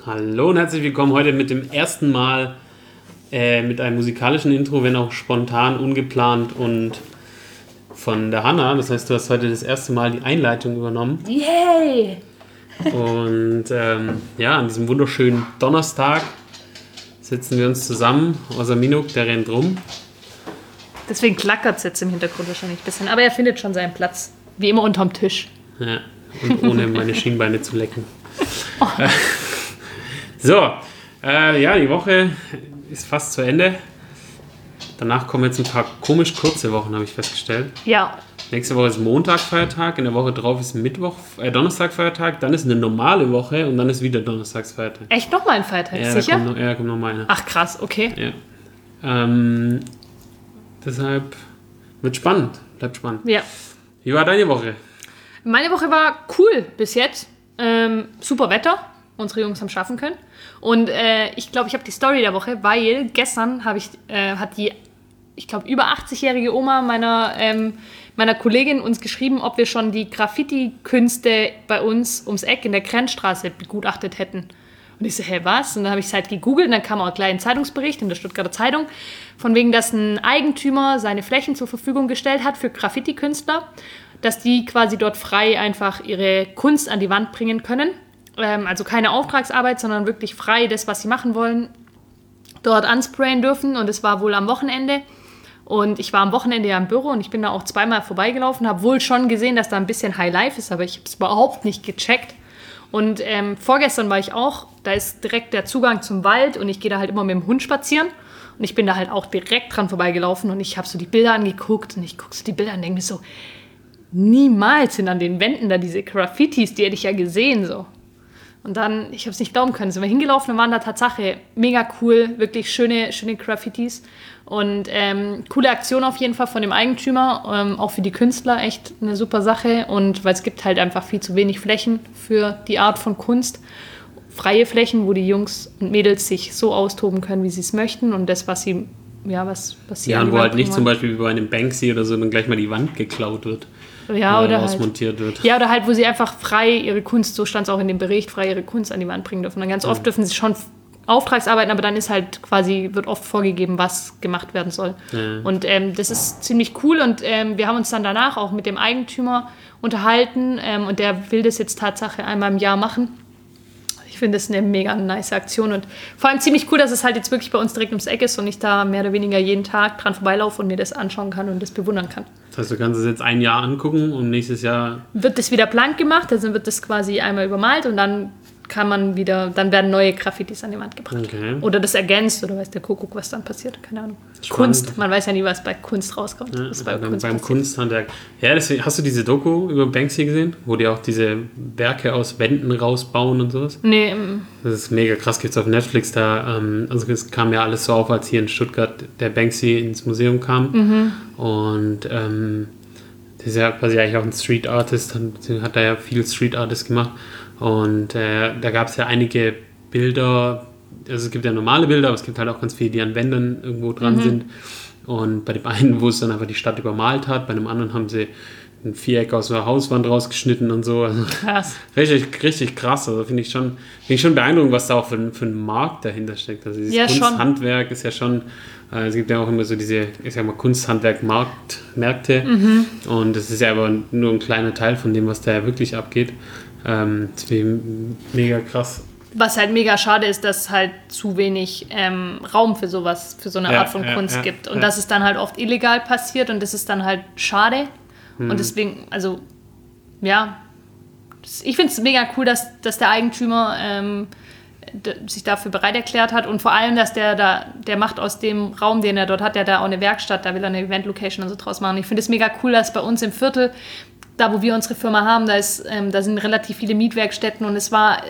Hallo und herzlich willkommen heute mit dem ersten Mal mit einem musikalischen Intro, wenn auch spontan, ungeplant und von der Hanna. Das heißt, du hast heute das erste Mal die Einleitung übernommen. Yay! Und an diesem wunderschönen Donnerstag sitzen wir uns zusammen. Außer Minuk, der rennt rum. Deswegen klackert es jetzt im Hintergrund wahrscheinlich ein bisschen. Aber er findet schon seinen Platz. Wie immer unterm Tisch. Ja, und ohne meine Schienbeine zu lecken. Oh. Die Woche ist fast zu Ende. Danach kommen jetzt ein paar komisch kurze Wochen, habe ich festgestellt. Ja. Nächste Woche ist Montag Feiertag, in der Woche drauf ist Donnerstag Feiertag, dann ist eine normale Woche und dann ist wieder Donnerstags Feiertag. Echt nochmal ein Feiertag, ja, sicher? Kommt nochmal einer. Ach krass, okay. Ja. Deshalb wird spannend, bleibt spannend. Ja. Wie war deine Woche? Meine Woche war cool bis jetzt. Super Wetter. Unsere Jungs haben schaffen können. Und ich glaube, ich habe die Story der Woche, weil gestern hat die, ich glaube, über 80-jährige Oma meiner Kollegin uns geschrieben, ob wir schon die Graffiti-Künste bei uns ums Eck in der Grenzstraße begutachtet hätten. Und ich so, was? Und dann habe ich es halt gegoogelt und dann kam auch gleich ein Zeitungsbericht in der Stuttgarter Zeitung, von wegen, dass ein Eigentümer seine Flächen zur Verfügung gestellt hat für Graffiti-Künstler, dass die quasi dort frei einfach ihre Kunst an die Wand bringen können. Also keine Auftragsarbeit, sondern wirklich frei das, was sie machen wollen, dort ansprayen dürfen. Und es war wohl am Wochenende. Und ich war am Wochenende ja im Büro und ich bin da auch zweimal vorbeigelaufen, habe wohl schon gesehen, dass da ein bisschen High Life ist, aber ich habe es überhaupt nicht gecheckt. Und vorgestern war ich auch, da ist direkt der Zugang zum Wald und ich gehe da halt immer mit dem Hund spazieren. Und ich bin da halt auch direkt dran vorbeigelaufen und ich habe so die Bilder angeguckt und ich gucke so die Bilder und denke mir so, niemals sind an den Wänden da diese Graffitis, die hätte ich ja gesehen so. Und dann, ich habe es nicht glauben können, sind wir hingelaufen und waren da Tatsache mega cool, wirklich schöne Graffitis. Und coole Aktion auf jeden Fall von dem Eigentümer, auch für die Künstler echt eine super Sache. Und weil es gibt halt einfach viel zu wenig Flächen für die Art von Kunst. Freie Flächen, wo die Jungs und Mädels sich so austoben können, wie sie es möchten. Und das, was sie und wo halt nicht zum Beispiel wie bei einem Banksy oder so dann gleich mal die Wand geklaut wird. Ja, oder ausmontiert wird. Ja, oder halt, wo sie einfach frei ihre Kunst, so stand es auch in dem Bericht, frei ihre Kunst an die Wand bringen dürfen. Und ganz oft dürfen sie schon Auftragsarbeiten, aber dann ist halt wird oft vorgegeben, was gemacht werden soll. Ja. Und das ist ziemlich cool und wir haben uns dann danach auch mit dem Eigentümer unterhalten und der will das jetzt Tatsache einmal im Jahr machen. Ich finde das eine mega nice Aktion und vor allem ziemlich cool, dass es halt jetzt wirklich bei uns direkt ums Eck ist und ich da mehr oder weniger jeden Tag dran vorbeilaufe und mir das anschauen kann und das bewundern kann. Das heißt, du kannst es jetzt ein Jahr angucken und nächstes Jahr... Wird das wieder blank gemacht, also wird das quasi einmal übermalt und dann dann werden neue Graffitis an die Wand gebracht. Okay. Oder das ergänzt oder weiß der Kuckuck, was dann passiert, keine Ahnung. Spannend. Kunst, man weiß ja nie, was bei Kunst rauskommt. Ja, beim Kunsthandwerk. Ja, deswegen, hast du diese Doku über Banksy gesehen, wo die auch diese Werke aus Wänden rausbauen und sowas? Nee. Das ist mega krass, gibt's auf Netflix da. Also es kam ja alles so auf, als hier in Stuttgart der Banksy ins Museum kam. Mhm. Und das ist ja quasi eigentlich auch ein Street Artist, hat da ja viel Street Artist gemacht. Und da gab es ja einige Bilder, also es gibt ja normale Bilder, aber es gibt halt auch ganz viele, die an Wänden irgendwo dran sind. Und bei dem einen, wo es dann einfach die Stadt übermalt hat, bei dem anderen haben sie ein Viereck aus der Hauswand rausgeschnitten und so. Also krass. Richtig krass. Also finde ich schon beeindruckend, was da auch für ein Markt dahinter steckt. Also dieses Kunsthandwerk ist ja schon, es gibt ja auch immer so diese, ich sag mal, Kunsthandwerk-Märkte. Und das ist ja aber nur ein kleiner Teil von dem, was da ja wirklich abgeht. Das wäre mega krass. Was halt mega schade ist, dass es halt zu wenig Raum für sowas, für so eine Art von Kunst gibt. Und dass es dann halt oft illegal passiert und das ist dann halt schade. Und deswegen, also, ja, ich finde es mega cool, dass der Eigentümer sich dafür bereit erklärt hat und vor allem, dass der macht aus dem Raum, den er dort hat, der da auch eine Werkstatt, da will er eine Event-Location und so draus machen. Ich finde es mega cool, dass bei uns im Viertel, da wo wir unsere Firma haben, da sind relativ viele Mietwerkstätten und es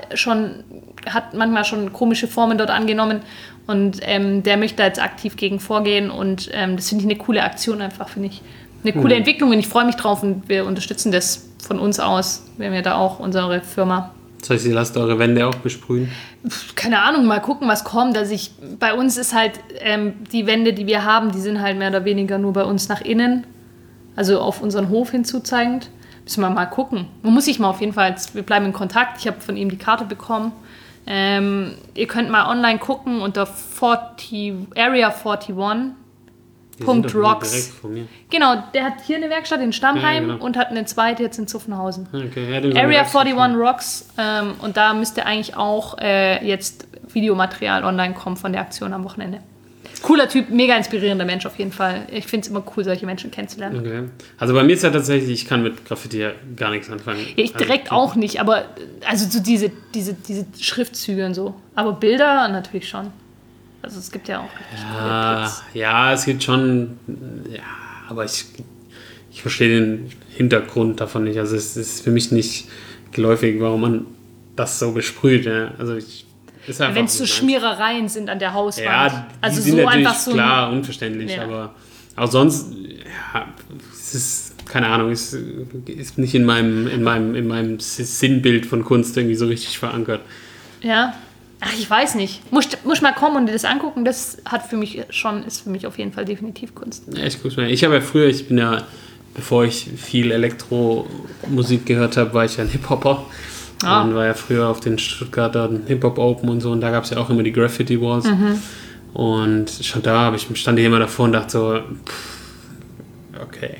hat manchmal schon komische Formen dort angenommen und der möchte da jetzt aktiv gegen vorgehen und das finde ich eine coole Aktion einfach, finde ich. Eine coole Entwicklung und ich freue mich drauf und wir unterstützen das von uns aus. Wir haben ja da auch unsere Firma. Das heißt, ihr lasst eure Wände auch besprühen? Keine Ahnung, mal gucken, was kommt. Bei uns ist halt, die Wände, die wir haben, die sind halt mehr oder weniger nur bei uns nach innen. Also auf unseren Hof hinzuzeigend. Müssen wir mal gucken. Man muss sich mal auf jeden Fall, wir bleiben in Kontakt. Ich habe von ihm die Karte bekommen. Ihr könnt mal online gucken unter Area 41. .rocks. Genau, der hat hier eine Werkstatt in Stammheim und hat eine zweite jetzt in Zuffenhausen. Okay, ja, Area 41 Rocks und da müsste eigentlich auch jetzt Videomaterial online kommen von der Aktion am Wochenende. Cooler Typ, mega inspirierender Mensch auf jeden Fall. Ich finde es immer cool, solche Menschen kennenzulernen. Okay. Also bei mir ist ja tatsächlich, ich kann mit Graffiti ja gar nichts anfangen. Ja, ich direkt auch nicht, aber also so diese Schriftzüge und so. Aber Bilder natürlich schon. Also es gibt ja auch ja, es gibt schon, ja, aber ich verstehe den Hintergrund davon nicht. Also es ist für mich nicht geläufig, warum man das so besprüht. Ja. Also wenn es so Schmierereien sind an der Hauswand. Ja, also die sind so natürlich einfach so klar unverständlich, aber auch sonst, ja, es ist, keine Ahnung, es ist nicht in meinem Sinnbild von Kunst irgendwie so richtig verankert. Ja. Ach, ich weiß nicht. Muss mal kommen und dir das angucken. Das ist für mich auf jeden Fall definitiv Kunst. Ja, ich guck's mal. Ich bin ja, bevor ich viel Elektromusik gehört habe, war ich ja ein Hip-Hopper. Und war ja früher auf den Stuttgarter Hip-Hop Open und so. Und da gab es ja auch immer die Graffiti Walls. Und schon da stand ich immer davor und dachte so, okay.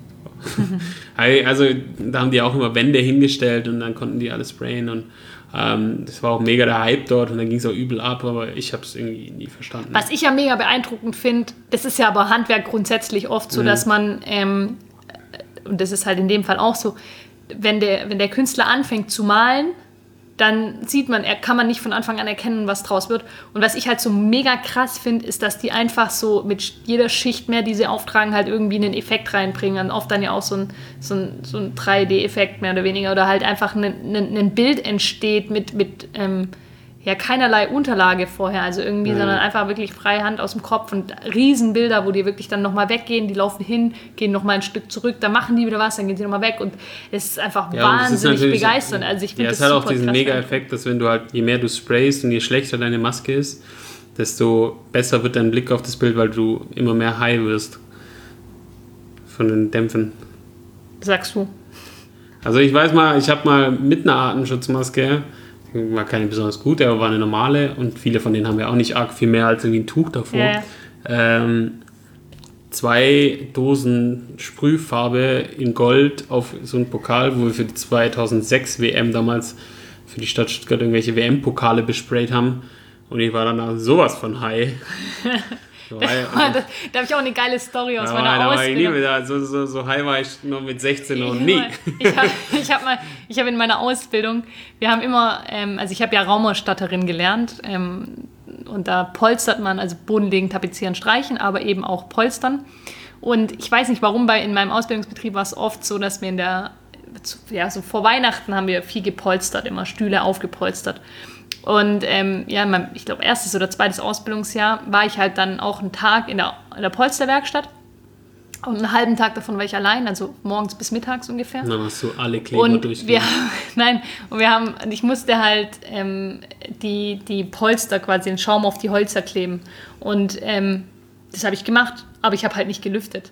Also da haben die auch immer Wände hingestellt und dann konnten die alles sprayen und das war auch mega der Hype dort und dann ging es auch übel ab, aber ich habe es irgendwie nie verstanden. Was ich ja mega beeindruckend finde, das ist ja aber Handwerk grundsätzlich oft so, dass man, und das ist halt in dem Fall auch so, wenn der Künstler anfängt zu malen, dann kann man nicht von Anfang an erkennen, was draus wird. Und was ich halt so mega krass finde, ist, dass die einfach so mit jeder Schicht mehr, die sie auftragen, halt irgendwie einen Effekt reinbringen. Und oft dann ja auch so ein 3D-Effekt mehr oder weniger. Oder halt einfach ein Bild entsteht mit keinerlei Unterlage vorher. Also irgendwie, sondern einfach wirklich freie Hand aus dem Kopf und Riesenbilder, wo die wirklich dann nochmal weggehen. Die laufen hin, gehen nochmal ein Stück zurück, dann machen die wieder was, dann gehen sie nochmal weg. Und es ist einfach wahnsinnig begeisternd. Also ich finde es hat auch diesen Mega-Effekt, dass wenn du halt, je mehr du sprayst und je schlechter deine Maske ist, desto besser wird dein Blick auf das Bild, weil du immer mehr high wirst von den Dämpfen. Sagst du? Also ich weiß mal, ich habe mal mit einer Atemschutzmaske, war keine besonders gute, aber war eine normale und viele von denen haben ja auch nicht arg viel mehr als irgendwie ein Tuch davor. Ja. 2 Dosen Sprühfarbe in Gold auf so einen Pokal, wo wir für die 2006 WM damals für die Stadt Stuttgart irgendwelche WM-Pokale besprayt haben und ich war dann sowas von high. Da habe ich auch eine geile Story aus meiner Ausbildung. So high war ich noch mit 16 noch nie. Ich habe in meiner Ausbildung, wir haben immer, also ich habe ja Raumausstatterin gelernt und da polstert man, also Bodenlegen, Tapezieren, Streichen, aber eben auch polstern. Und ich weiß nicht warum, in meinem Ausbildungsbetrieb war es oft so, dass wir so vor Weihnachten haben wir viel gepolstert, immer Stühle aufgepolstert. Und ich glaube, erstes oder zweites Ausbildungsjahr war ich halt dann auch einen Tag in der Polsterwerkstatt. Und einen halben Tag davon war ich allein, also morgens bis mittags ungefähr. Dann hast du alle Kleber durchgehen. Ich musste halt die Polster quasi, den Schaum auf die Holzer kleben. Und das habe ich gemacht, aber ich habe halt nicht gelüftet.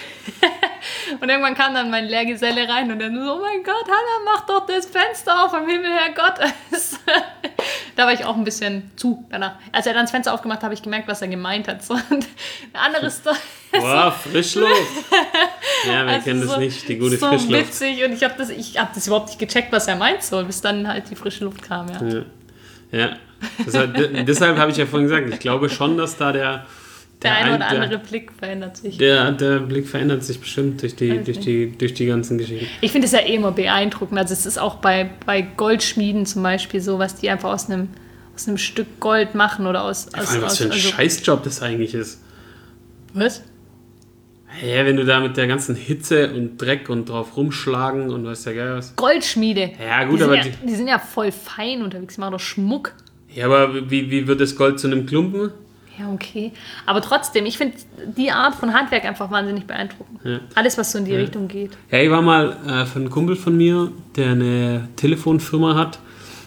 Und irgendwann kam dann mein Lehrgeselle rein und dann so, oh mein Gott, Hannah, mach doch das Fenster auf, am Himmel, Herrgott. Da war ich auch ein bisschen danach. Als er dann das Fenster aufgemacht hat, habe ich gemerkt, was er gemeint hat. So, und eine andere Story. Boah, Frischluft. Ja, wir kennen das nicht, die gute Frischluft. So witzig und ich hab das überhaupt nicht gecheckt, was er meint, so, bis dann halt die frische Luft kam. Ja. Deshalb habe ich ja vorhin gesagt, ich glaube schon, dass da der ein oder andere Blick verändert sich. Der Blick verändert sich bestimmt durch die ganzen Geschichten. Ich finde es ja immer beeindruckend. Also es ist auch bei Goldschmieden zum Beispiel so, was die einfach aus einem Stück Gold machen oder was für ein Scheißjob das eigentlich ist. Was? Ja, wenn du da mit der ganzen Hitze und Dreck und drauf rumschlagen und weißt ja geil was. Goldschmiede. Ja, gut, die sind ja voll fein unterwegs, die machen doch Schmuck. Ja, aber wie wird das Gold zu einem Klumpen? Ja, okay. Aber trotzdem, ich finde die Art von Handwerk einfach wahnsinnig beeindruckend. Ja. Alles, was so in die Richtung geht. Ja, ich war mal für einen Kumpel von mir, der eine Telefonfirma hat.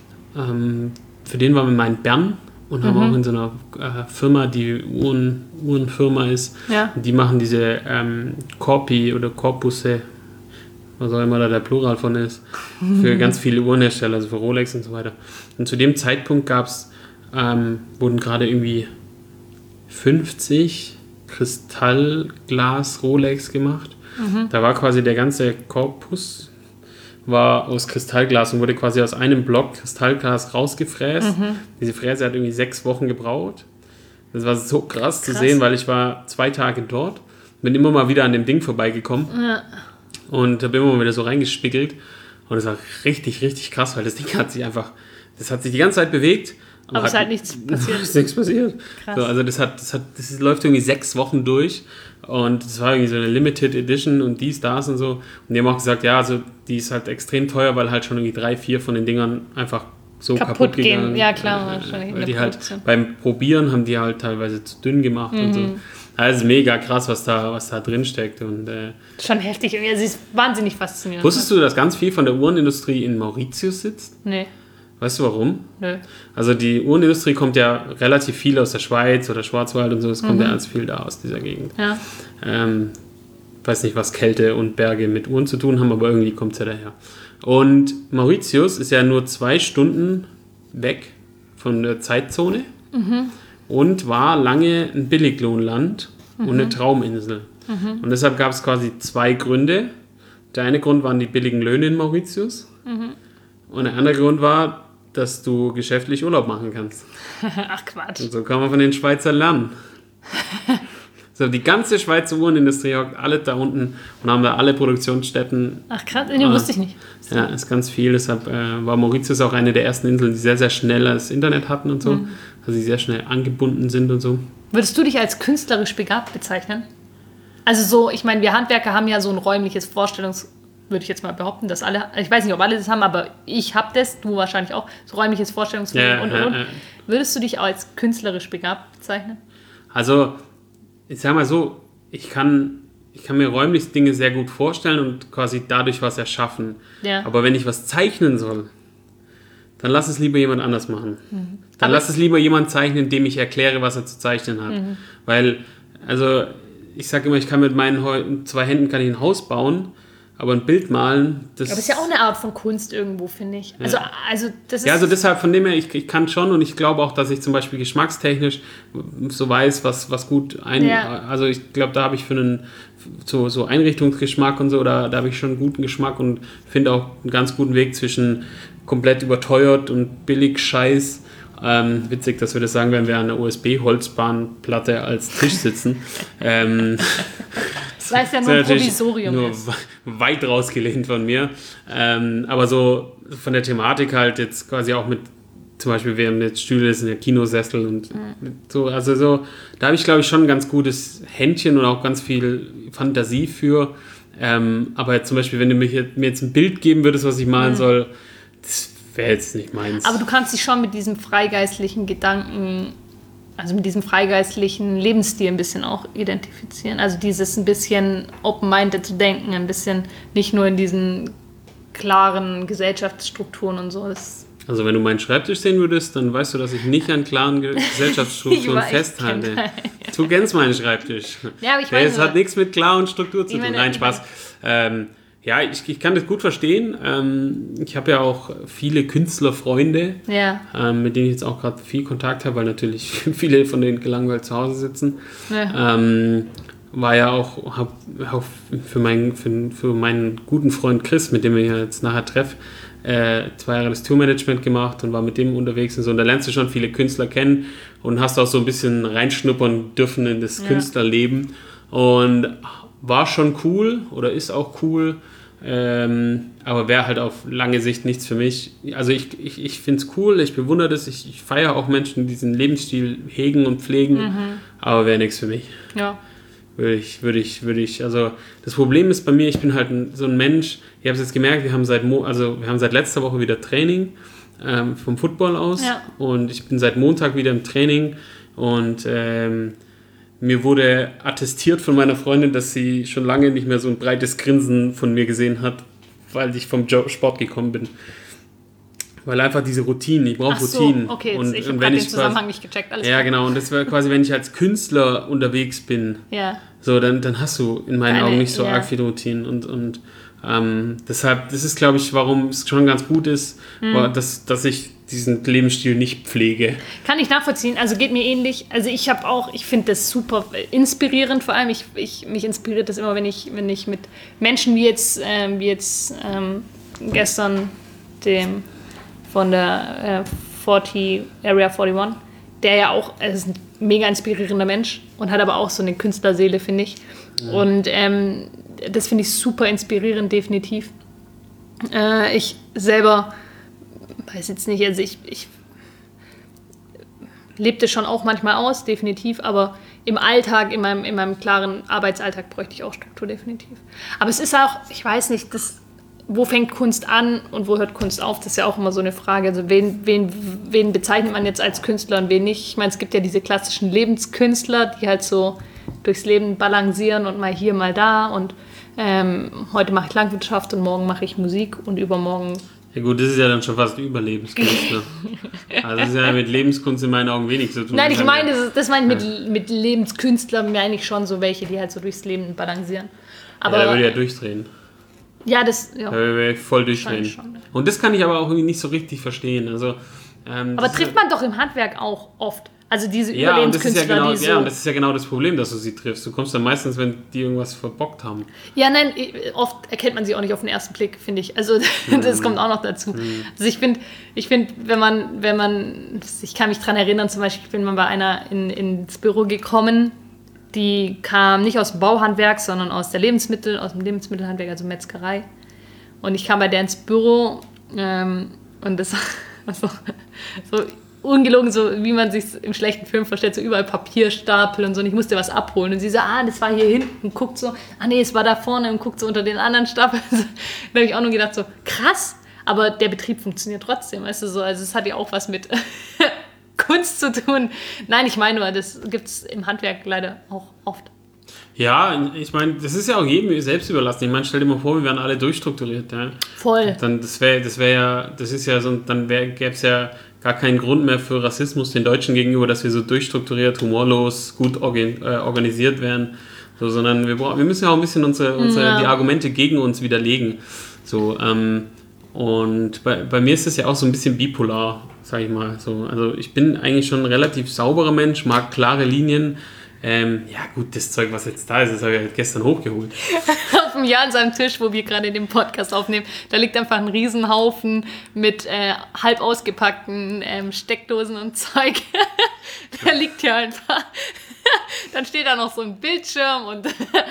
Für den waren wir mal in Bern und haben auch in so einer Firma, die Uhrenfirma ist. Ja. Die machen diese Korpi oder Korpusse. was auch immer da der Plural von ist, für ganz viele Uhrenhersteller, also für Rolex und so weiter. Und zu dem Zeitpunkt wurden gerade irgendwie 50 Kristallglas Rolex gemacht. Da war quasi der ganze Korpus war aus Kristallglas und wurde quasi aus einem Block Kristallglas rausgefräst. Diese Fräse hat irgendwie 6 Wochen gebraucht. Das war so krass zu sehen, weil ich war 2 Tage dort, bin immer mal wieder an dem Ding vorbeigekommen und da bin immer mal wieder so reingespiegelt und es war richtig, richtig krass, weil das Ding hat sich die ganze Zeit bewegt. Aber es ist halt nichts passiert. Ist nichts passiert. Krass. So, also das läuft irgendwie 6 Wochen durch und das war irgendwie so eine Limited Edition und das und so. Und die haben auch gesagt, ja, also die ist halt extrem teuer, weil halt schon irgendwie 3, 4 von den Dingern einfach so kaputt gegangen. Ja, klar, wahrscheinlich. Weil die halt beim Probieren haben die halt teilweise zu dünn gemacht und so. Also mega krass, was da drin steckt. Und, schon heftig. Sie ist wahnsinnig faszinierend. Wusstest du, dass ganz viel von der Uhrenindustrie in Mauritius sitzt? Nee. Weißt du warum? Nö. Also die Uhrenindustrie kommt ja relativ viel aus der Schweiz oder Schwarzwald und so, es kommt ja ganz viel da aus dieser Gegend. Ja. Weiß nicht, was Kälte und Berge mit Uhren zu tun haben, aber irgendwie kommt es ja daher. Und Mauritius ist ja nur 2 Stunden weg von der Zeitzone und war lange ein Billiglohnland und eine Trauminsel. Und deshalb gab es quasi 2 Gründe. Der eine Grund waren die billigen Löhne in Mauritius und der andere Grund war, dass du geschäftlich Urlaub machen kannst. Ach Quatsch. Und so kann man von den Schweizern lernen. So, die ganze Schweizer Uhrenindustrie hockt alle da unten und haben da alle Produktionsstätten. Ach krass, den wusste ich nicht. Ja, ist ganz viel. Deshalb war Mauritius auch eine der ersten Inseln, die sehr, sehr schnell das Internet hatten und so. Also die sehr schnell angebunden sind und so. Würdest du dich als künstlerisch begabt bezeichnen? Also so, ich meine, wir Handwerker haben ja so ein räumliches würde ich jetzt mal behaupten, dass alle, ich weiß nicht, ob alle das haben, aber ich habe das, du wahrscheinlich auch, so räumliches Vorstellungsvermögen und. Würdest du dich als künstlerisch begabt bezeichnen? Also, ich sag mal so, ich kann mir räumlich Dinge sehr gut vorstellen und quasi dadurch was erschaffen. Ja. Aber wenn ich was zeichnen soll, dann lass es lieber jemand anders machen. Dann lass es lieber jemand zeichnen, dem ich erkläre, was er zu zeichnen hat. Weil, also, ich sage immer, ich kann mit meinen 2 Händen kann ich ein Haus bauen, aber ein Bild malen, das... Aber ist ja auch eine Art von Kunst irgendwo, finde ich. Also das ist... Ja, also deshalb, von dem her, ich kann schon und ich glaube auch, dass ich zum Beispiel geschmackstechnisch so weiß, was gut Also ich glaube, da habe ich für so Einrichtungsgeschmack und so, da habe ich schon einen guten Geschmack und finde auch einen ganz guten Weg zwischen komplett überteuert und billig Scheiß. Witzig, dass wir das sagen, wenn wir an einer USB-Holzbahnplatte als Tisch sitzen. Das heißt ja nur ein Provisorium. Nur weit rausgelehnt von mir. Aber so von der Thematik halt jetzt quasi auch mit, zum Beispiel, wir haben jetzt Stühle, das sind ja Kinosessel und so. Also so, da habe ich, glaube ich, schon ein ganz gutes Händchen und auch ganz viel Fantasie für. Aber jetzt zum Beispiel, wenn du mir jetzt ein Bild geben würdest, was ich malen soll, das wäre jetzt nicht meins. Aber du kannst dich schon mit diesem freigeistlichen Gedanken, also mit diesem freigeistlichen Lebensstil ein bisschen auch identifizieren. Also dieses ein bisschen open-minded zu denken, ein bisschen nicht nur in diesen klaren Gesellschaftsstrukturen und so. Also wenn du meinen Schreibtisch sehen würdest, dann weißt du, dass ich nicht an klaren Gesellschaftsstrukturen festhalte. Du kennst meinen Schreibtisch. Ja, aber ich meine... Es hat nichts mit Klar und Struktur zu tun. Nein, Spaß. Ja, ich kann das gut verstehen. Ich habe ja auch viele Künstlerfreunde, mit denen ich jetzt auch gerade viel Kontakt habe, weil natürlich viele von denen gelangweilt zu Hause sitzen. Ja. War ja auch für meinen guten Freund Chris, mit dem ich jetzt nachher treffe, 2 Jahre das Tourmanagement gemacht und war mit dem unterwegs und so. Und da lernst du schon viele Künstler kennen und hast auch so ein bisschen reinschnuppern dürfen in das Künstlerleben. Und war schon cool oder ist auch cool, aber wäre halt auf lange Sicht nichts für mich. Also ich finde es cool, ich bewundere das, ich feiere auch Menschen, die diesen Lebensstil hegen und pflegen, aber wäre nichts für mich. Ja. Würde ich, also das Problem ist bei mir, ich bin halt so ein Mensch, ich habe es jetzt gemerkt, wir haben seit letzter Woche wieder Training vom Football aus und ich bin seit Montag wieder im Training und mir wurde attestiert von meiner Freundin, dass sie schon lange nicht mehr so ein breites Grinsen von mir gesehen hat, weil ich vom Sport gekommen bin. Weil einfach diese Routinen, ich brauche Routinen. Okay, und ich habe den Zusammenhang nicht gecheckt. Alles klar. Genau, und das wäre quasi, wenn ich als Künstler unterwegs bin, so, dann hast du in meinen Augen nicht so arg viele Routinen. Und Deshalb, das ist, glaube ich, warum es schon ganz gut ist, dass ich diesen Lebensstil nicht pflege. Kann ich nachvollziehen, also geht mir ähnlich. Also ich finde das super inspirierend, vor allem mich inspiriert das immer, wenn ich mit Menschen wie jetzt gestern dem von der Area 41, der ja auch, ist ein mega inspirierender Mensch und hat aber auch so eine Künstlerseele, finde ich. Ja. Und das finde ich super inspirierend, definitiv. Ich selber weiß jetzt nicht, also ich lebte schon auch manchmal aus, definitiv, aber im Alltag, in meinem klaren Arbeitsalltag bräuchte ich auch Struktur, definitiv. Aber es ist auch, ich weiß nicht, wo fängt Kunst an und wo hört Kunst auf? Das ist ja auch immer so eine Frage. Also wen bezeichnet man jetzt als Künstler und wen nicht? Ich meine, es gibt ja diese klassischen Lebenskünstler, die halt so durchs Leben balancieren und mal hier, mal da und heute mache ich Landwirtschaft und morgen mache ich Musik und übermorgen... Ja gut, das ist ja dann schon fast Überlebenskunst. Ne? Also das ist ja mit Lebenskunst in meinen Augen wenig zu tun. Nein, ich meine, das meine ich mit Lebenskünstler, meine ich schon so welche, die halt so durchs Leben balancieren. Aber ja, der würde ja durchdrehen. Ja, das... Ja. Da würde ich voll durchdrehen. Schon, ja. Und das kann ich aber auch irgendwie nicht so richtig verstehen. Also, aber trifft man doch im Handwerk auch oft. Also diese Überlebenskünstler, und das ist ja genau das Problem, dass du sie triffst. Du kommst dann meistens, wenn die irgendwas verbockt haben. Ja, nein, oft erkennt man sie auch nicht auf den ersten Blick, finde ich. Also das kommt auch noch dazu. Also ich finde, wenn man, ich kann mich dran erinnern, zum Beispiel, ich bin mal bei einer ins Büro gekommen, die kam nicht aus dem Bauhandwerk, sondern aus dem Lebensmittelhandwerk, also Metzgerei. Und ich kam bei der ins Büro und das war so ungelogen, so wie man sich im schlechten Film vorstellt, so überall Papierstapel und so. Und ich musste was abholen. Und sie so, das war hier hinten. Und guckt so, nee, es war da vorne. Und guckt so unter den anderen Stapeln. Da habe ich auch nur gedacht, so krass. Aber der Betrieb funktioniert trotzdem, weißt du so. Also es hat ja auch was mit Kunst zu tun. Nein, ich meine nur, das gibt es im Handwerk leider auch oft. Ja, ich meine, das ist ja auch jedem selbst überlassen. Ich meine, stell dir mal vor, wir wären alle durchstrukturiert. Ja? Voll. Dann gäbe es ja gar keinen Grund mehr für Rassismus den Deutschen gegenüber, dass wir so durchstrukturiert, humorlos, gut organisiert werden. So, sondern wir müssen ja auch ein bisschen die Argumente gegen uns widerlegen. So, und bei mir ist es ja auch so ein bisschen bipolar, sag ich mal. So, also ich bin eigentlich schon ein relativ sauberer Mensch, mag klare Linien. Ja gut, das Zeug, was jetzt da ist, das habe ich halt gestern hochgeholt. Auf dem Jahr an seinem Tisch, wo wir gerade den Podcast aufnehmen, da liegt einfach ein Riesenhaufen mit halb ausgepackten Steckdosen und Zeug. Der liegt ja einfach. Dann steht da noch so ein Bildschirm und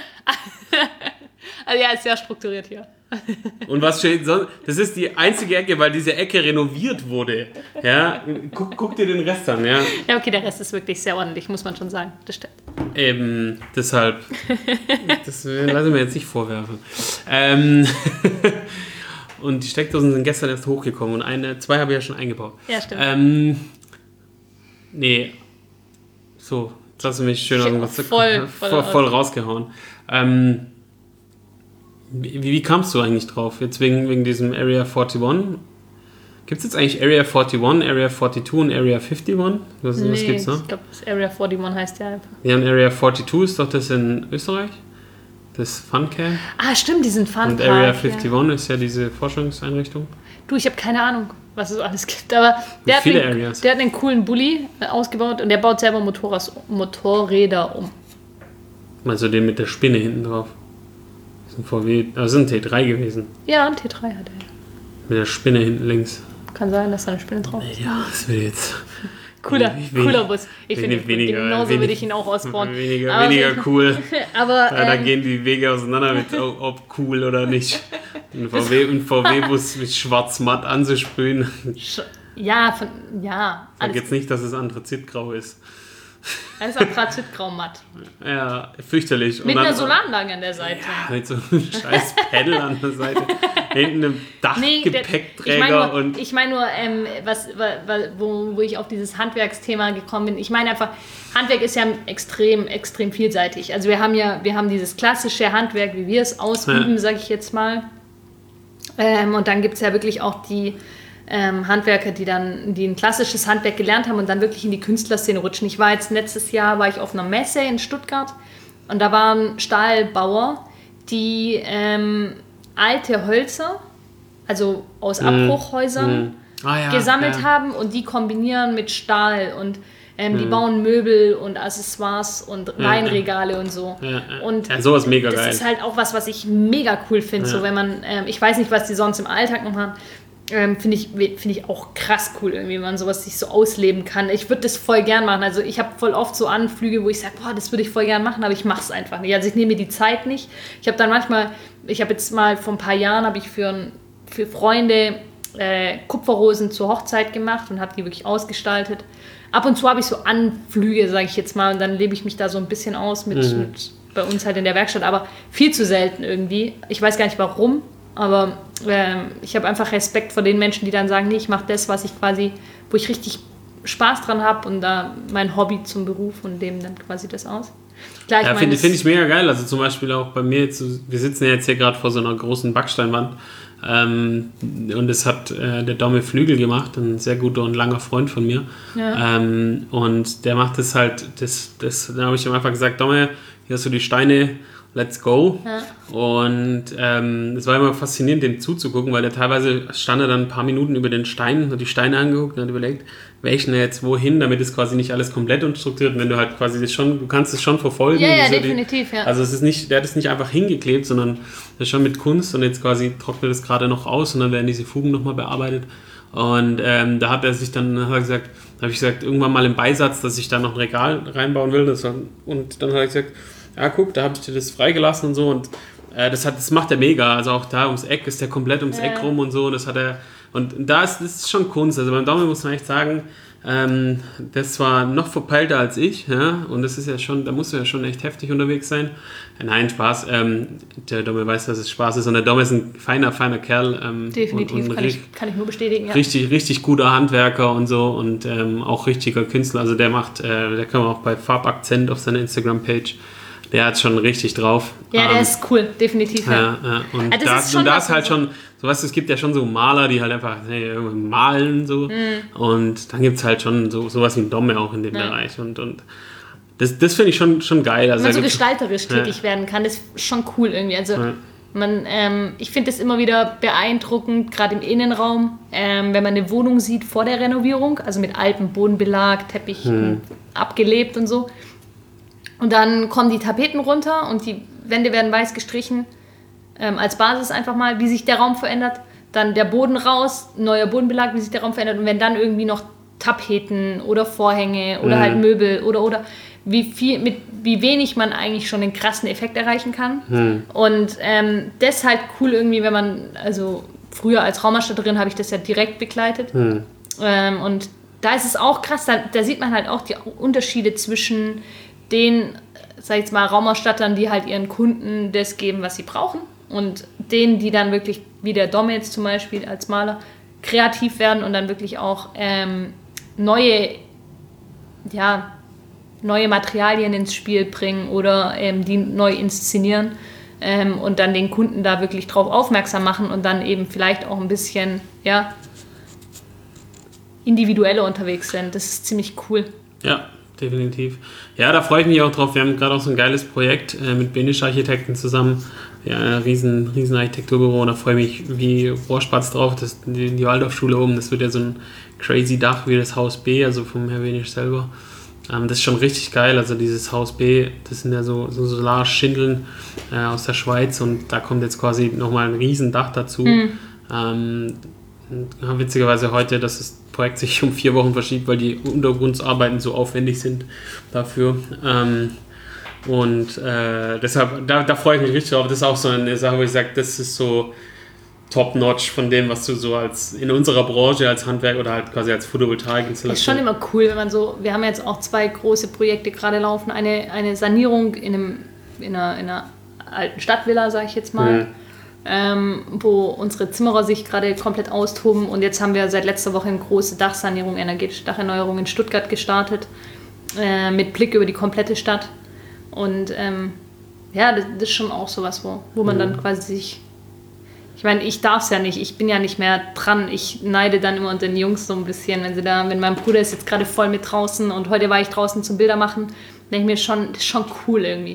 also ja, ist sehr strukturiert hier. Und was steht sonst? Das ist die einzige Ecke, weil diese Ecke renoviert wurde. Ja, guck dir den Rest an, ja. Ja, okay, der Rest ist wirklich sehr ordentlich, muss man schon sagen. Das stimmt. Deshalb. Das lassen wir jetzt nicht vorwerfen. Und die Steckdosen sind gestern erst hochgekommen und zwei habe ich ja schon eingebaut. Ja, stimmt. Nee. So, jetzt hast du mich schön voll rausgehauen. Wie kamst du eigentlich drauf? Jetzt wegen diesem Area 41? Gibt es jetzt eigentlich Area 41, Area 42 und Area 51? Was gibt's noch? Ich glaube, das Area 41 heißt ja einfach. Ja, und Area 42 ist doch das in Österreich? Das Funcamp? Stimmt, diesen Funpark. Und Area 51 ist ja diese Forschungseinrichtung. Du, ich habe keine Ahnung, was es alles gibt, aber der hat einen coolen Bulli ausgebaut und der baut selber Motorräder um. Meinst du den mit der Spinne hinten drauf? Das ist ein VW, das ist ein T3 gewesen. Ja, ein T3 hat er. Mit der Spinne hinten links. Kann sein, dass da eine Spinne drauf ist. Ja, das will jetzt... Cooler Bus. Ich finde, genauso würde ich ihn auch ausbauen. Weniger cool. Aber, da gehen die Wege auseinander mit, ob cool oder nicht. Ein VW-Bus mit schwarz-matt anzusprühen. Ja. Sag jetzt nicht, dass es Anthrazitgrau ist. Es ist Anthrazitgrau matt. Ja, fürchterlich. Mit einer Solaranlage an der Seite. Ja, mit so einem scheiß Pedal an der Seite. Hinten einem Dachgepäckträger. Ich meine nur, wo ich auf dieses Handwerksthema gekommen bin. Ich meine einfach, Handwerk ist ja extrem, extrem vielseitig. Also wir haben dieses klassische Handwerk, wie wir es ausüben, sage ich jetzt mal. Und dann gibt es ja wirklich auch die Handwerker, die ein klassisches Handwerk gelernt haben und dann wirklich in die Künstlerszene rutschen. Letztes Jahr war ich auf einer Messe in Stuttgart und da waren Stahlbauer, die alte Hölzer, also aus Abbruchhäusern, gesammelt haben und die kombinieren mit Stahl und die bauen Möbel und Accessoires und Weinregale und so. Und sowas mega geil. Das ist halt auch was ich mega cool finde. So, wenn man, ich weiß nicht, was die sonst im Alltag noch machen, finde ich auch krass cool, irgendwie, wenn man sowas sich so ausleben kann. Ich würde das voll gern machen. Also ich habe voll oft so Anflüge, wo ich sage, boah, das würde ich voll gern machen, aber ich mache es einfach nicht. Also ich nehme mir die Zeit nicht. Ich habe jetzt mal vor ein paar Jahren, habe ich für Freunde Kupferrosen zur Hochzeit gemacht und habe die wirklich ausgestaltet. Ab und zu habe ich so Anflüge, sage ich jetzt mal, und dann lebe ich mich da so ein bisschen aus mit bei uns halt in der Werkstatt, aber viel zu selten irgendwie. Ich weiß gar nicht warum, aber ich habe einfach Respekt vor den Menschen, die dann sagen, nee, ich mache das, wo ich richtig Spaß dran habe und da mein Hobby zum Beruf und dem dann quasi das aus. Klar, finde ich mega geil. Also zum Beispiel auch bei mir, wir sitzen ja jetzt hier gerade vor so einer großen Backsteinwand. Und es hat der Domme Flügel gemacht, ein sehr guter und langer Freund von mir. Ja. Und der macht das halt, da habe ich ihm einfach gesagt, Domme, hier hast du die Steine, let's go. Ja. Und es war immer faszinierend, dem zuzugucken, weil der teilweise stand dann ein paar Minuten über den Stein, hat die Steine angeguckt und hat überlegt, welchen jetzt wohin, damit es quasi nicht alles komplett unstrukturiert und wenn du halt quasi du kannst es schon verfolgen. Ja, definitiv, ja. Also der hat es nicht einfach hingeklebt, sondern das ist schon mit Kunst und jetzt quasi trocknet es gerade noch aus und dann werden diese Fugen nochmal bearbeitet. Und da habe ich gesagt, irgendwann mal im Beisatz, dass ich da noch ein Regal reinbauen will. Und dann habe ich gesagt, ja guck, da habe ich dir das freigelassen und so und das macht er mega. Also auch da ums Eck ist der komplett ums Eck rum und so. Und das ist schon Kunst. Also beim Daumen muss man echt sagen, das war noch verpeilter als ich, ja, und das ist ja schon, da musst du ja schon echt heftig unterwegs sein. Nein, Spaß, der Domme weiß, dass es Spaß ist und der Domme ist ein feiner Kerl. Definitiv, kann ich nur bestätigen, ja. Richtig guter Handwerker und so und auch richtiger Künstler, also der kann man auch bei Farbakzent auf seiner Instagram-Page, der hat schon richtig drauf. Ja, der ist cool, definitiv. Ja. Und da ist halt schon, so weißt du, es gibt ja schon so Maler, die halt einfach malen so. Und dann gibt es halt schon sowas wie ein Domme auch in dem Bereich. Und das finde ich schon geil. Also wenn man so gestalterisch tätig werden kann, das ist schon cool irgendwie. Also ich finde es immer wieder beeindruckend, gerade im Innenraum, wenn man eine Wohnung sieht vor der Renovierung, also mit altem Bodenbelag, Teppichen abgelebt und so. Und dann kommen die Tapeten runter und die Wände werden weiß gestrichen, als Basis einfach mal, wie sich der Raum verändert. Dann der Boden raus, neuer Bodenbelag, wie sich der Raum verändert. Und wenn dann irgendwie noch Tapeten oder Vorhänge oder halt Möbel oder wie wenig man eigentlich schon den krassen Effekt erreichen kann. Und das ist halt cool irgendwie, wenn man, also früher als Raumausstatterin habe ich das ja direkt begleitet. Und da ist es auch krass, da sieht man halt auch die Unterschiede zwischen den, sag ich jetzt mal, Raumausstattern, die halt ihren Kunden das geben, was sie brauchen und denen, die dann wirklich, wie der Dom jetzt zum Beispiel als Maler, kreativ werden und dann wirklich auch neue Materialien ins Spiel bringen oder die neu inszenieren und dann den Kunden da wirklich drauf aufmerksam machen und dann eben vielleicht auch ein bisschen individueller unterwegs sind. Das ist ziemlich cool. Ja, definitiv. Ja, da freue ich mich auch drauf. Wir haben gerade auch so ein geiles Projekt mit Benisch Architekten zusammen. Ja, ein riesen Architekturbüro. Und da freue ich mich wie Rohrspatz drauf. Die Waldorfschule oben, das wird ja so ein crazy Dach wie das Haus B, also vom Herr Benisch selber. Das ist schon richtig geil. Also dieses Haus B, das sind ja so Solarschindeln aus der Schweiz und da kommt jetzt quasi nochmal ein riesen Dach dazu. Witzigerweise heute, dass das Projekt sich um 4 Wochen verschiebt, weil die Untergrundsarbeiten so aufwendig sind dafür. Deshalb, da freue ich mich richtig drauf. Das ist auch so eine Sache, wo ich sage, das ist so top-notch von dem, was du so als in unserer Branche als Handwerk oder halt quasi als Photovoltaik-Installation... Ist schon immer cool, wenn man so... Wir haben jetzt auch 2 große Projekte gerade laufen. Eine Sanierung in einer alten Stadtvilla, sage ich jetzt mal. Wo unsere Zimmerer sich gerade komplett austoben. Und jetzt haben wir seit letzter Woche eine große Dachsanierung, energetische Dacherneuerung in Stuttgart gestartet, mit Blick über die komplette Stadt. Und das ist schon auch sowas, wo man dann quasi sich... Ich meine, ich darf es ja nicht, ich bin ja nicht mehr dran. Ich neide dann immer unter den Jungs so ein bisschen, wenn mein Bruder ist jetzt gerade voll mit draußen und heute war ich draußen zum Bildermachen, denke ich mir schon, das ist schon cool irgendwie.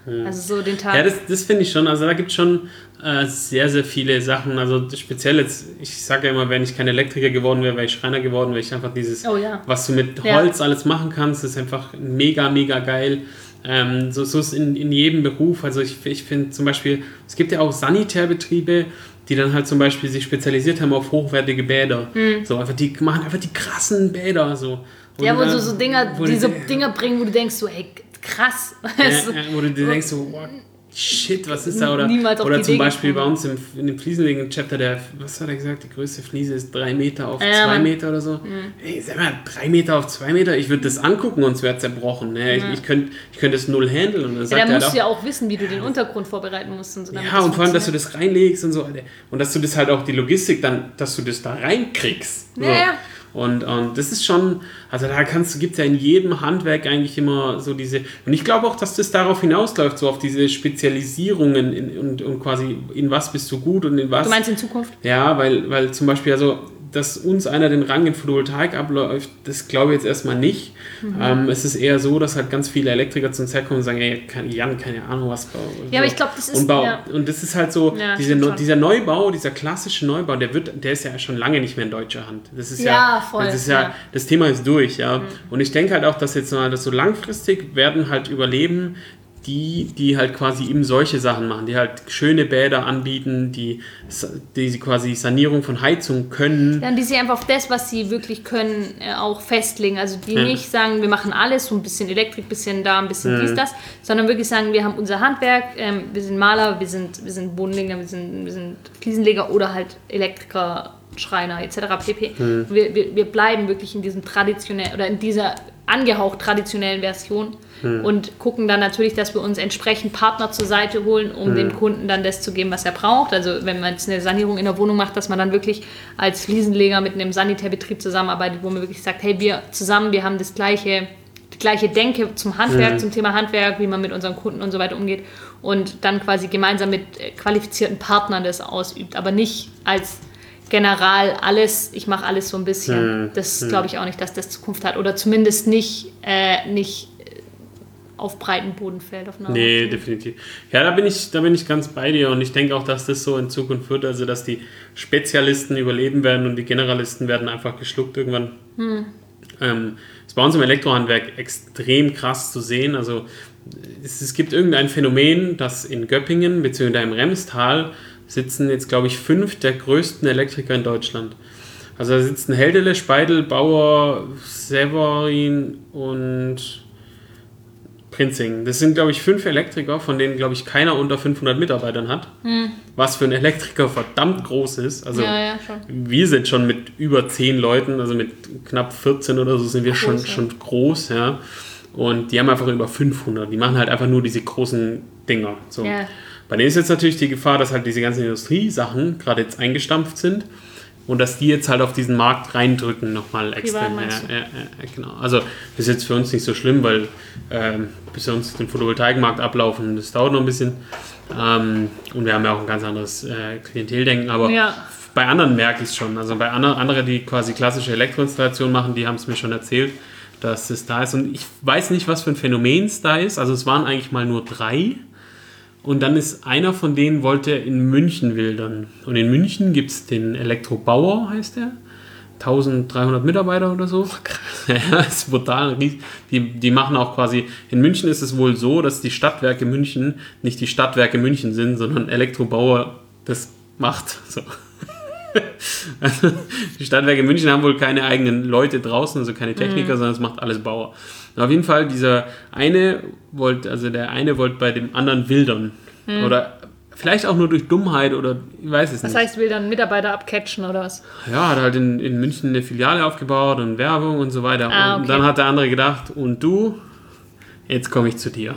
Also so den Tag. Ja, das finde ich schon. Also da gibt es schon sehr, sehr viele Sachen. Also speziell jetzt, ich sage ja immer, wenn ich kein Elektriker geworden wäre, wäre ich Schreiner geworden, weil ich einfach dieses, was du mit Holz alles machen kannst, ist einfach mega, mega geil. So ist in jedem Beruf. Also ich finde zum Beispiel, es gibt ja auch Sanitärbetriebe, die dann halt zum Beispiel sich spezialisiert haben auf hochwertige Bäder. So, die machen einfach die krassen Bäder. So. Ja, wo so Dinger, diese Dinger bringen, wo du denkst so, hey, krass. Wo du dir denkst so, wow, shit, was ist da? Oder zum Beispiel bei uns in dem Fliesenlegen-Chapter, was hat er gesagt, die größte Fliese ist 3 Meter auf 2 Meter oder so. Ey, sag mal, 3 Meter auf 2 Meter, ich würde das angucken und es wäre zerbrochen. Ne? Ich könnte das null handeln. Und dann da musst du ja auch wissen, wie du den Untergrund vorbereiten musst. Und so, ja, und vor allem, dass du das reinlegst und so. Und dass du das halt auch, die Logistik dann, dass du das da reinkriegst. So. Ja. Und das ist schon, also da gibt es ja in jedem Handwerk eigentlich immer so diese, und ich glaube auch, dass das darauf hinausläuft, so auf diese Spezialisierungen und quasi in was bist du gut und in was. Du meinst in Zukunft? Ja, weil zum Beispiel, also, dass uns einer den Rang in Photovoltaik abläuft, das glaube ich jetzt erstmal nicht. Es ist eher so, dass halt ganz viele Elektriker zum Set kommen und sagen, ey, Jan, keine Ahnung, was bauen. Ja, aber ich glaube, das ist... Und das ist halt so, dieser Neubau, dieser klassische Neubau, der ist ja schon lange nicht mehr in deutscher Hand. Das ist voll. Das Thema ist durch, ja. Und ich denke halt auch, dass jetzt mal das so langfristig werden halt überleben, die halt quasi eben solche Sachen machen, die halt schöne Bäder anbieten, die quasi Sanierung von Heizung können. Ja, und die sich einfach auf das, was sie wirklich können, auch festlegen. Also die nicht sagen, wir machen alles, so ein bisschen Elektrik, ein bisschen da, ein bisschen dies, das, sondern wirklich sagen, wir haben unser Handwerk, wir sind Maler, wir sind Bodenleger, wir sind Fliesenleger oder halt Elektriker, Schreiner etc. pp. Wir bleiben wirklich in diesem traditionellen oder in dieser angehaucht traditionellen Version und gucken dann natürlich, dass wir uns entsprechend Partner zur Seite holen, um dem Kunden dann das zu geben, was er braucht. Also wenn man jetzt eine Sanierung in der Wohnung macht, dass man dann wirklich als Fliesenleger mit einem Sanitärbetrieb zusammenarbeitet, wo man wirklich sagt, hey, wir haben die gleiche Denke zum Handwerk, zum Thema Handwerk, wie man mit unseren Kunden und so weiter umgeht und dann quasi gemeinsam mit qualifizierten Partnern das ausübt, aber nicht als general alles, ich mache alles so ein bisschen. Das glaube ich auch nicht, dass das Zukunft hat. Oder zumindest nicht auf breiten Boden fällt. Nee, definitiv. Ja, da bin ich ganz bei dir und ich denke auch, dass das so in Zukunft wird, also dass die Spezialisten überleben werden und die Generalisten werden einfach geschluckt irgendwann. Das ist bei uns im Elektrohandwerk extrem krass zu sehen. Also es gibt irgendein Phänomen, dass in Göppingen bzw. im Remstal sitzen jetzt, glaube ich, 5 der größten Elektriker in Deutschland. Also da sitzen Heldele, Speidel, Bauer, Severin und Prinzing. Das sind, glaube ich, 5 Elektriker, von denen, glaube ich, keiner unter 500 Mitarbeitern hat. Was für ein Elektriker verdammt groß ist. Also schon. Wir sind schon mit über 10 Leuten, also mit knapp 14 oder so sind wir schon groß. Ja. Und die haben einfach über 500. Die machen halt einfach nur diese großen Dinger. So. Ja. Bei denen ist jetzt natürlich die Gefahr, dass halt diese ganzen Industriesachen gerade jetzt eingestampft sind und dass die jetzt halt auf diesen Markt reindrücken nochmal extrem. Genau. Also das ist jetzt für uns nicht so schlimm, weil bis wir uns den Photovoltaikmarkt ablaufen, das dauert noch ein bisschen. Und wir haben ja auch ein ganz anderes Klienteldenken, aber bei anderen merke ich es schon. Also bei anderen, die quasi klassische Elektroinstallation machen, die haben es mir schon erzählt, dass es da ist. Und ich weiß nicht, was für ein Phänomen es da ist. Also es waren eigentlich mal nur 3. Und dann ist einer von denen wollte in München wildern. Und in München gibt es den Elektrobauer, heißt der. 1300 Mitarbeiter oder so. Krass. Ja, ist brutal. Die machen auch quasi, in München ist es wohl so, dass die Stadtwerke München nicht die Stadtwerke München sind, sondern Elektrobauer das macht. So. Also, die Stadtwerke München haben wohl keine eigenen Leute draußen, also keine Techniker, sondern es macht alles Bauer. Und auf jeden Fall, der eine wollte bei dem anderen wildern. Oder vielleicht auch nur durch Dummheit oder ich weiß es nicht. Das heißt, will dann Mitarbeiter abcatchen oder was? Ja, hat halt in München eine Filiale aufgebaut und Werbung und so weiter. Okay. Und dann hat der andere gedacht, und du, jetzt komme ich zu dir.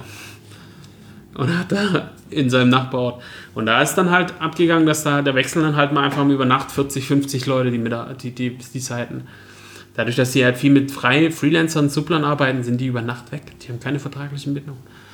Und hat da in seinem Nachbarort. Und da ist dann halt abgegangen, dass da wechseln dann halt mal einfach über Nacht 40, 50 Leute, die Seiten. Dadurch, dass sie halt viel mit Freelancern, Supplern arbeiten, sind die über Nacht weg. Die haben keine vertraglichen Bindungen.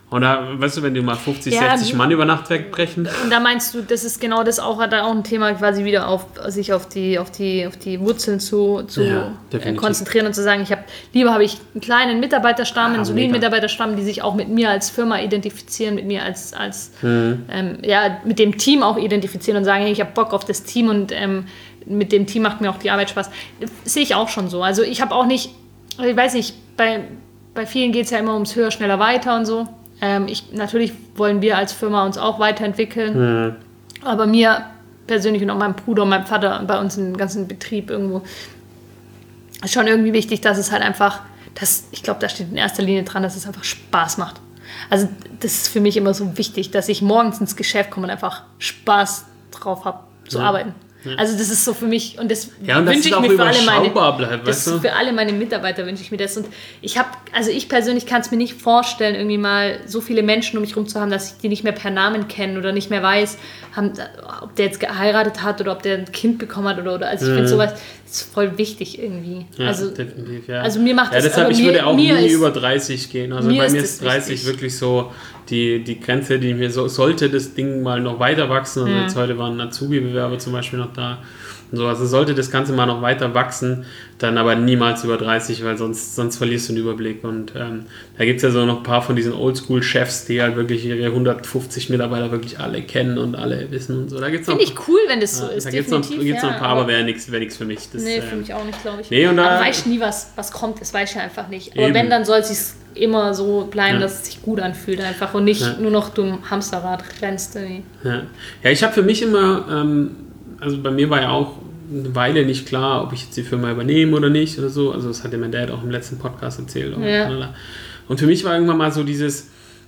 Und da, weißt du, wenn du mal 50, 60 Mann über Nacht wegbrechen. Und da meinst du, das ist genau das auch, hat da auch ein Thema, quasi wieder sich auf die Wurzeln zu konzentrieren und zu sagen, lieber habe ich einen kleinen Mitarbeiterstamm, einen soliden Mitarbeiterstamm, die sich auch mit mir als Firma identifizieren, mit mir mit dem Team auch identifizieren und sagen, hey, ich habe Bock auf das Team und mit dem Team macht mir auch die Arbeit Spaß. Das sehe ich auch schon so. Also ich habe auch nicht, ich weiß nicht, bei vielen geht es ja immer ums Höher, schneller, weiter und so. Natürlich wollen wir als Firma uns auch weiterentwickeln, aber mir persönlich und auch meinem Bruder und meinem Vater bei uns im ganzen Betrieb irgendwo ist schon irgendwie wichtig, dass es halt einfach, ich glaube, da steht in erster Linie dran, dass es einfach Spaß macht. Also das ist für mich immer so wichtig, dass ich morgens ins Geschäft komme und einfach Spaß drauf habe zu arbeiten. Ja. Also das ist so für mich und das wünsche ich mir für alle meine Mitarbeiter wünsche ich mir das und ich persönlich kann es mir nicht vorstellen, irgendwie mal so viele Menschen um mich herum zu haben, dass ich die nicht mehr per Namen kenne oder nicht mehr weiß, ob der jetzt geheiratet hat oder ob der ein Kind bekommen hat oder also ich finde sowas ist voll wichtig irgendwie. Ja, also definitiv, ja. Also mir macht das deshalb ich würde auch nie über 30 gehen. Also bei mir ist 30 wichtig. Wirklich so die Grenze, die mir sollte das Ding mal noch weiter wachsen. Also jetzt heute waren Azubi-Bewerber zum Beispiel noch da. Und so. Also sollte das Ganze mal noch weiter wachsen, dann aber niemals über 30, weil sonst verlierst du den Überblick. Und da gibt es ja so noch ein paar von diesen Oldschool-Chefs, die halt wirklich ihre 150 Mitarbeiter wirklich alle kennen und alle wissen und so. Finde ich cool, wenn das so ist. Da gibt es noch ein paar, aber wäre nichts für mich. Das, für mich auch nicht, glaube ich. Nee, aber weiß nie, was kommt, das weiß ich einfach nicht. Aber wenn, dann soll es immer so bleiben, dass es sich gut anfühlt einfach und nicht nur noch du im Hamsterrad rennst. Ja, ich habe für mich immer, also bei mir war ja auch eine Weile nicht klar, ob ich jetzt die Firma übernehme oder nicht oder so. Also das hat ja mein Dad auch im letzten Podcast erzählt. Und für mich war irgendwann mal so dieses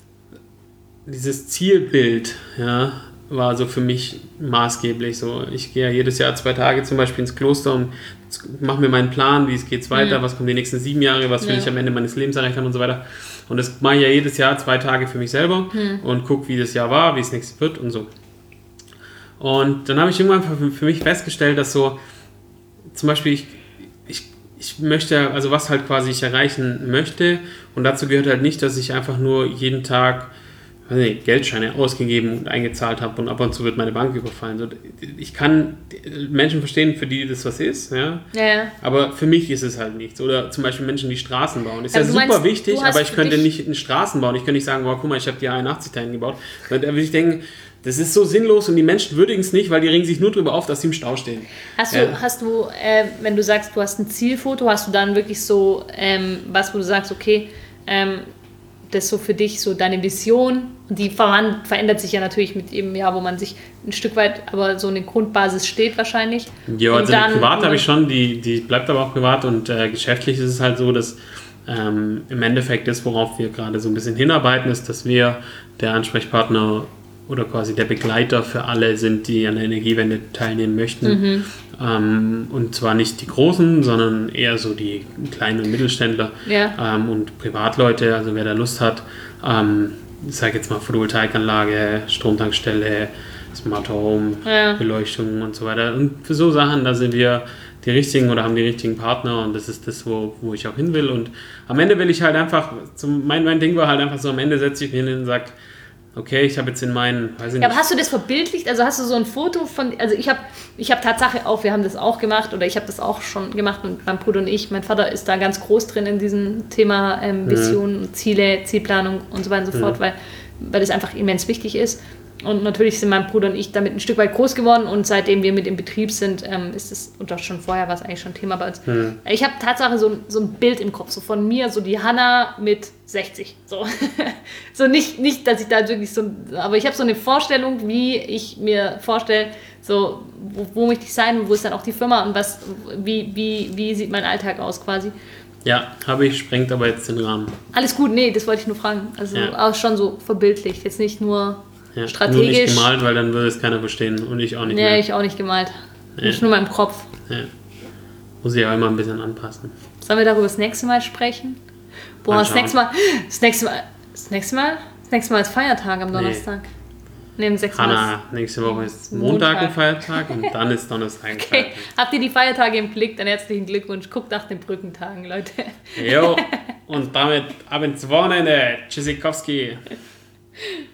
Zielbild, war so für mich maßgeblich. So, ich gehe ja jedes Jahr 2 Tage zum Beispiel ins Kloster und mache mir meinen Plan, wie es geht weiter, was kommt die nächsten 7 Jahre, was will ich am Ende meines Lebens erreicht haben und so weiter. Und das mache ich ja jedes Jahr 2 Tage für mich selber und gucke, wie das Jahr war, wie es nächstes wird und so. Und dann habe ich irgendwann für mich festgestellt, dass so zum Beispiel ich möchte, also was halt quasi ich erreichen möchte und dazu gehört halt nicht, dass ich einfach nur jeden Tag Geldscheine ausgegeben und eingezahlt habe und ab und zu wird meine Bank überfallen. So, ich kann Menschen verstehen, für die das was ist, aber für mich ist es halt nichts. Oder zum Beispiel Menschen, die Straßen bauen. Ist ja super wichtig, aber ich könnte nicht in Straßen bauen. Ich könnte nicht sagen, guck mal, ich habe die 81 dahin gebaut. Da würde ich denken, das ist so sinnlos und die Menschen würdigen es nicht, weil die regen sich nur darüber auf, dass sie im Stau stehen. Hast du, wenn du sagst, du hast ein Zielfoto, hast du dann wirklich so was, wo du sagst, okay, das ist so für dich so deine Vision und die verändert sich ja natürlich mit jedem Jahr, wo man sich ein Stück weit, aber so eine Grundbasis steht wahrscheinlich. Ja, also privat habe ich schon, die bleibt aber auch privat und geschäftlich ist es halt so, dass im Endeffekt das, worauf wir gerade so ein bisschen hinarbeiten, ist, dass wir der Ansprechpartner oder quasi der Begleiter für alle sind, die an der Energiewende teilnehmen möchten. Und zwar nicht die Großen, sondern eher so die kleinen und Mittelständler und Privatleute, also wer da Lust hat, ich sage jetzt mal Photovoltaikanlage, Stromtankstelle, Smart Home, Beleuchtung und so weiter. Und für so Sachen, da sind wir die richtigen oder haben die richtigen Partner und das ist das, wo ich auch hin will. Und am Ende will ich halt einfach, mein Ding war halt einfach so, am Ende setze ich mich hin und sage, okay, ich habe jetzt in meinen, weiß ich nicht. Aber hast du das verbildlicht? Also hast du so ein Foto von, also ich hab Tatsache auch, wir haben das auch gemacht oder ich habe das auch schon gemacht und mein Bruder und ich, mein Vater ist da ganz groß drin in diesem Thema Visionen, Ziele, Zielplanung und so weiter und so fort, weil das einfach immens wichtig ist. Und natürlich sind mein Bruder und ich damit ein Stück weit groß geworden und seitdem wir mit im Betrieb sind, ist es, und auch schon vorher war es eigentlich schon Thema bei uns. Ich habe Tatsache so ein Bild im Kopf, so von mir, so die Hannah mit 60. So, so nicht, dass ich da wirklich so, aber ich habe so eine Vorstellung, wie ich mir vorstelle, so, wo möchte ich sein und wo ist dann auch die Firma und wie sieht mein Alltag aus quasi. Ja, sprengt aber jetzt den Rahmen. Alles gut, nee, das wollte ich nur fragen. Also auch schon so verbildlicht, jetzt nicht nur... strategisch. Nur nicht gemalt, weil dann würde es keiner verstehen und ich auch nicht mehr. Nee, ich auch nicht gemalt. Nicht nur in meinem Kopf. Ja. Muss ich auch immer ein bisschen anpassen. Sollen wir darüber das nächste Mal sprechen? Boah, das nächste Mal ist Feiertag am Donnerstag. Nee, am 6. Hanna, nächste Woche ist Montag ein Feiertag und dann ist Donnerstag ein Feiertag. Habt ihr die Feiertage im Blick? Dann herzlichen Glückwunsch. Guckt nach den Brückentagen, Leute. Jo. Und damit ab ins Wochenende. Tschüssikowski.